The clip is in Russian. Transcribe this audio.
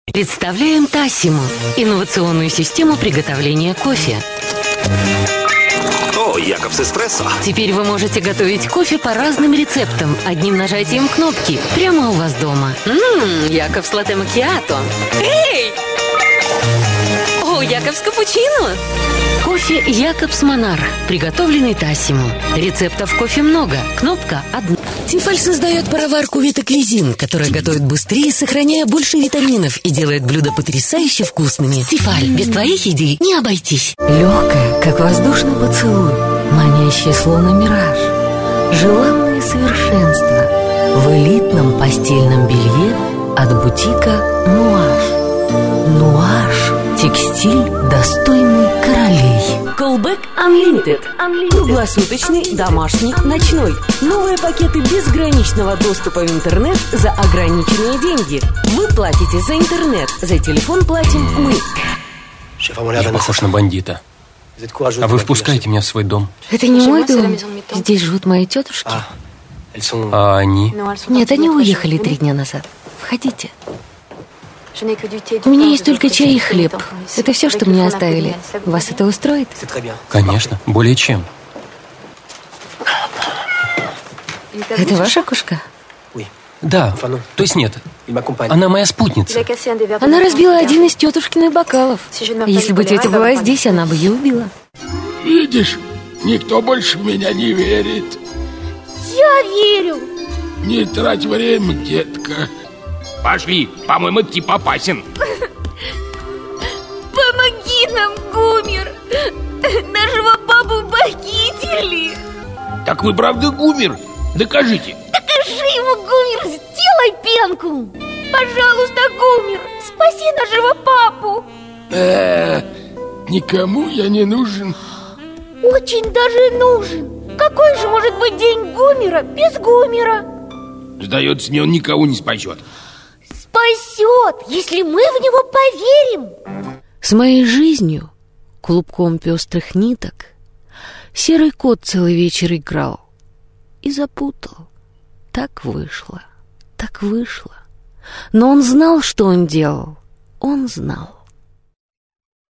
Представляем Тассиму – инновационную систему приготовления кофе. О, Якобс Эспрессо. Теперь вы можете готовить кофе по разным рецептам, одним нажатием кнопки, прямо у вас дома. Якобс Латте Макиато. Эй! О, Якобс Капучино. Кофе Якобс Монарх, приготовленный Тассиму. Рецептов кофе много, кнопка одна. Тефаль создает пароварку Витаклизин, которая готовит быстрее, сохраняя больше витаминов и делает блюда потрясающе вкусными. Тефаль, без твоих идей не обойтись. Легкая, как воздушный поцелуй, манящая, словно мираж. Желанное совершенство в элитном постельном белье от бутика Нуаш. Нуаш – текстиль, достойный королей. Callback Unlimited. Круглосуточный, домашний, ночной. Новые пакеты безграничного доступа в интернет за ограниченные деньги. Вы платите за интернет, за телефон платим мы. Я похож на бандита. А вы впускаете меня в свой дом? Это не мой дом. Здесь живут мои тетушки. А они? Нет, они уехали 3 дня назад. Входите. У меня есть только чай и хлеб. Это все, что мне оставили. Вас это устроит? Конечно, более чем. Это ваша кошка? Да, то есть нет. Она моя спутница. Она разбила один из тетушкиных бокалов. Если бы тетя была здесь, она бы ее убила. Видишь, никто больше в меня не верит. Я верю. Не трать время, детка. Пошли, по-моему, тип опасен. Помоги нам, Гумер. Нашего папу похитили. Так вы правда Гумер? Докажите. Докажи ему, Гумер, сделай пенку. Пожалуйста, Гумер, спаси нашего папу. Никому я не нужен. Очень даже нужен. Какой же может быть день Гумера без Гумера? Сдается мне, он никого не спасет. Спасет, если мы в него поверим. С моей жизнью, клубком пестрых ниток, серый кот целый вечер играл и запутал. Так вышло, так вышло. Но он знал, что он делал. Он знал.